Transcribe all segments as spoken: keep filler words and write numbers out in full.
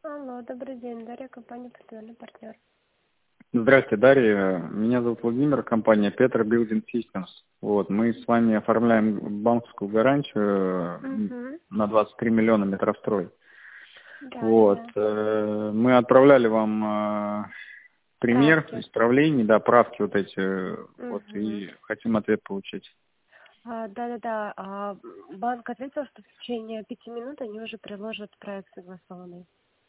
Алло, добрый день, Дарья, компания «Постоянный партнер». Здравствуйте, Дарья. Меня зовут Владимир, компания Petra Building Systems. Вот, мы с вами оформляем банковскую гарантию Угу. на двадцать три миллиона метрострой. Да, да, Вот, да. э, мы отправляли вам э, пример Справки. исправлений, да, правки вот эти, э, вот, Угу. и хотим ответ получить. А, да, да, да. А, банк ответил, что в течение пяти минут они уже приложат проект согласованный.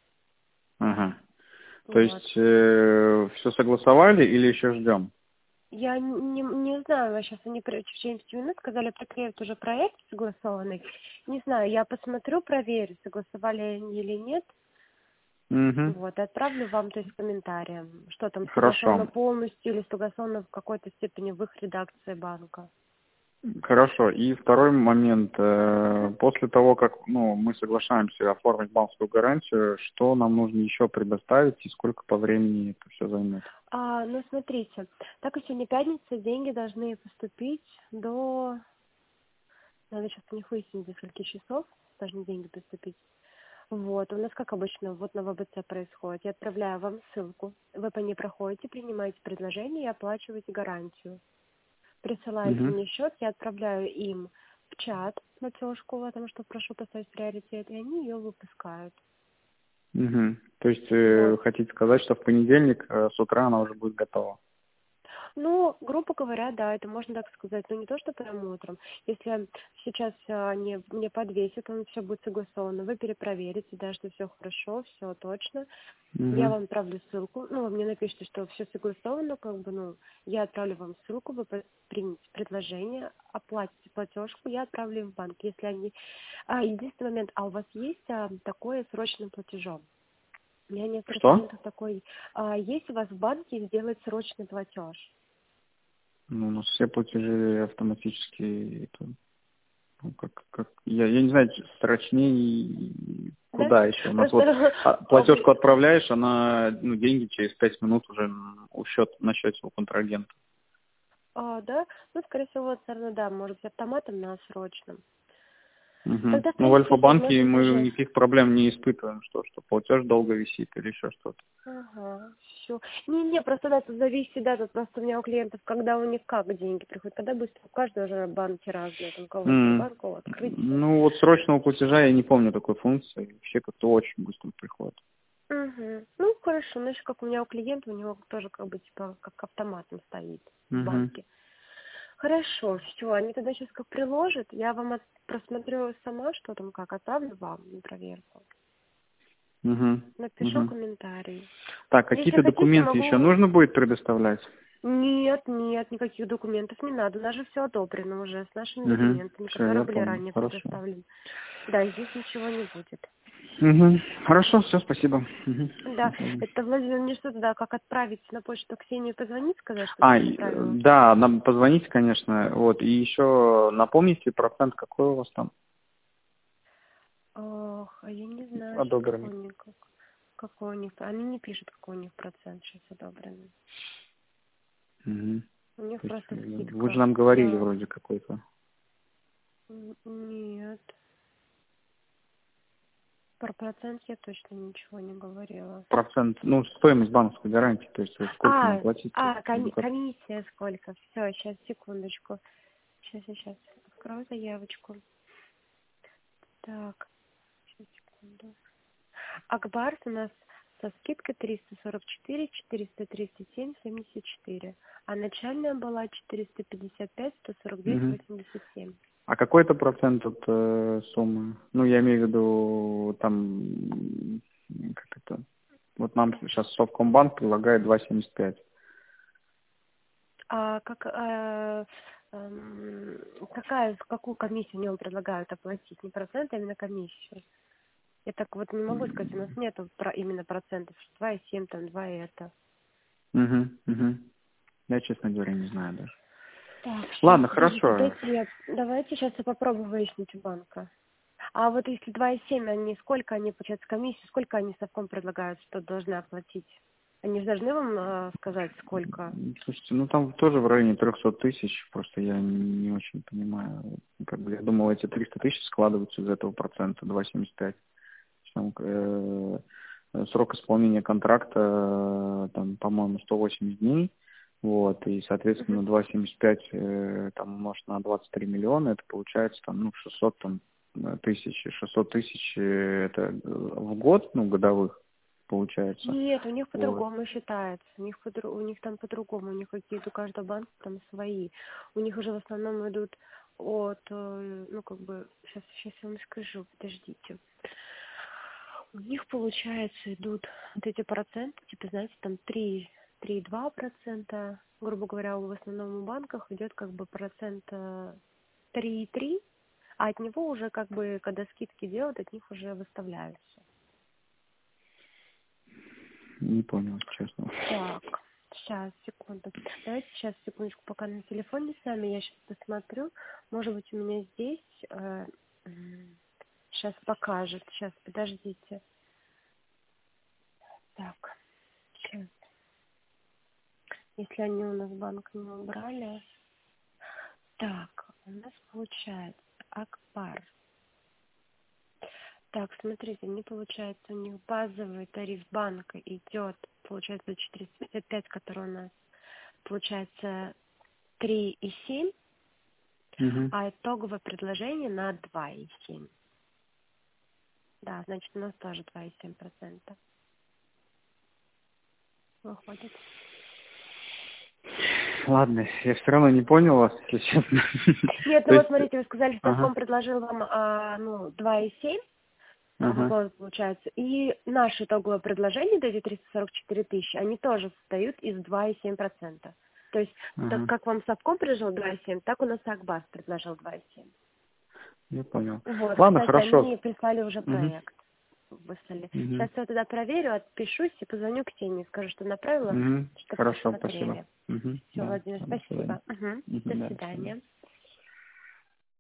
Ага. То Вот. есть э, все согласовали или еще ждем? Я не, не знаю, сейчас они при- в течение пяти минут сказали, приклеят уже проект согласованный. Не знаю, я посмотрю, проверю, согласовали они или нет. Угу. Вот, и отправлю вам, то есть, комментарием, что там согласовано Хорошо. полностью или согласовано в какой-то степени в их редакции банка. Хорошо. И второй момент. Мгм. э, После того, как ну, мы соглашаемся оформить банковскую гарантию, что нам нужно еще предоставить и сколько по времени это все займет? А, ну, смотрите, так как сегодня пятница, деньги должны поступить до... Надо сейчас у них выяснить, до скольки часов должны деньги поступить. Вот, у нас, как обычно, вот на ВБЦ происходит. Я отправляю вам ссылку, вы по ней проходите, принимаете предложение и оплачиваете гарантию. Присылаете Угу. мне счет, я отправляю им в чат платежку, потому что прошу поставить приоритет, и они ее выпускают. Угу. То есть Вот. э, хотите сказать, что в понедельник э, с утра она уже будет готова? Ну, грубо говоря, да, это можно так сказать, но не то, что прямо утром. Если сейчас а, они мне подвесят, он все будет согласовано, вы перепроверите, да, что все хорошо, все точно. Я Угу. вам отправлю ссылку, ну, вы мне напишите, что все согласовано, как бы, ну, я отправлю вам ссылку, вы по- примите предложение, оплатите платежку, я отправлю им в банк, если они... А, единственный момент, а у вас есть а, такое срочным платежом? У меня некоторых Что? клиентов такой, а, есть у вас в банке сделать срочный платеж? Ну, у нас все платежи автоматически. Это, ну, как, как, я, я не знаю, срочнее Да? куда еще. У нас вот Просто а, а вы... платежку отправляешь, она, ну, деньги через пять минут уже у счет, на счете у контрагента. А, да? Ну, скорее всего, наверное, да, может быть, автоматом на срочном. Угу. Тогда, в Ну, в принципе, если Альфа-банке можете мы уже... никаких проблем не испытываем, что, что платеж долго висит или еще что-то. Ага, все. Не-не, просто да, тут зависит, да, тут просто у меня у клиентов, когда у них как деньги приходят, когда быстро, у каждого же банки разные, там, у кого М. Сбербанк, у кого открытие. Ну, вот срочного платежа я не помню такой функции. Вообще как-то очень быстро приходит. Угу. Ну, хорошо, ну, еще как у меня у клиента, у него тоже как бы, типа, как автоматом стоит в Угу. банке. Хорошо, все, они тогда сейчас как приложат, я вам от- просмотрю сама, что там как, отправлю вам на проверку. Угу. Напишу Угу. комментарий. Так, Если какие-то хотите, документы еще могу... нужно будет предоставлять? Нет, нет, никаких документов не надо. У нас же все одобрено уже с нашими Угу. документами, Все, которые я были понял. ранее Хорошо. предоставлены. Да, здесь ничего не будет. Угу. Хорошо, все, спасибо. Да, Угу. это, Владимир, мне что тогда, как отправить на почту Ксении позвонить, сказать, чтобы А, она и, э, направила? да, нам позвоните, конечно. Вот, и еще напомните процент, какой у вас там Ох, а я не знаю, сейчас какой одобренный. у них, как, какой у них, они не пишут, какой у них процент сейчас одобренный. Угу. У них То есть, просто э, вы же скидка нам говорили за... вроде какой-то Н- Нет, про процент я точно ничего не говорила. процент, ну, стоимость банковской гарантии, то есть вот сколько нам А, платить. а, Ну, коми- как... комиссия сколько? Все, сейчас, секундочку. Сейчас, я сейчас открою заявочку. Так, сейчас, секунду. Акбарс у нас со скидкой триста сорок четыре, четыреста тридцать семь, семьдесят четыре. А начальная была четыреста пятьдесят пять, сто сорок девять, Мгм. восемьдесят семь. А какой это процент от э, суммы? Ну, я имею в виду, там, м, как это, вот нам сейчас Совкомбанк предлагает два семьдесят пять. А как, э, эм, какая, какую комиссию мне предлагают оплатить? Не процент, а именно комиссию. Я так вот не могу сказать, у нас нету про, именно процентов, что два и семь, там, два и это. Угу, угу. Я, честно говоря, не знаю даже. Так, сейчас, Ладно, подождите, хорошо. дайте я, давайте сейчас я попробую выяснить у банка. А вот если два и семь, они сколько они, получается, комиссию, сколько они совком предлагают, что должны оплатить? Они же должны вам э, сказать, сколько? Слушайте, ну там тоже в районе трехсот тысяч, просто я не, не очень понимаю. Как бы я думал, эти триста тысяч складываются из этого процента, два семьдесят пять. Там, э, срок исполнения контракта, э, там, по-моему, сто восемьдесят дней. Вот, и, соответственно, два семьдесят пять э, там, умножить на двадцать три миллиона, это получается там, ну, шестьсот там, тысяч, шестьсот тысяч э, это в год, ну, годовых получается. Нет, у них Вот. по-другому считается. У них, по у них там по-другому. У них какие-то у каждого банка там свои. У них уже в основном идут от, э, ну, как бы, сейчас, сейчас я вам скажу, подождите. У них, получается, идут вот эти проценты, типа, знаете, там три, три и два процента, грубо говоря, в основном в банках идет как бы процент три и три, а от него уже как бы, когда скидки делают, от них уже выставляются. Не понял, честно. Так, сейчас, секунду. Давайте сейчас, секундочку, пока на телефоне с вами, я сейчас посмотрю. Может быть, у меня здесь э, сейчас покажет. Сейчас, подождите. Так, сейчас. Если они у нас банк не убрали. Так, у нас получается Акбар. Так, смотрите, не получается, у них базовый тариф банка идет, получается, четыреста пятьдесят пять, который у нас получается три и семь, Угу. а итоговое предложение на два и семь. Да, значит, у нас тоже два и семь процента выходит. Ладно, я все равно не понял вас, если честно. Нет, ну То вот есть, смотрите, вы сказали, что ага, Совком предложил вам а, ну, два и семь, Новый ага, год получается. И наше итоговое предложение, эти триста сорок четыре тысячи, они тоже состоят из два и семь процента. То есть, так ага. как вам Совком предложил два и семь, так у нас Акбас предложил два и семь. Я понял. Вот, Ладно, кстати, хорошо. они прислали уже Угу, проект. Выслали. угу, Сейчас я туда проверю, отпишусь и позвоню к Теме, скажу, что направила, угу. чтобы Хорошо, спасибо. посмотрели. Угу. Все, Да, Владимир, до свидания. спасибо. Угу. Угу, До да, до свидания. свидания.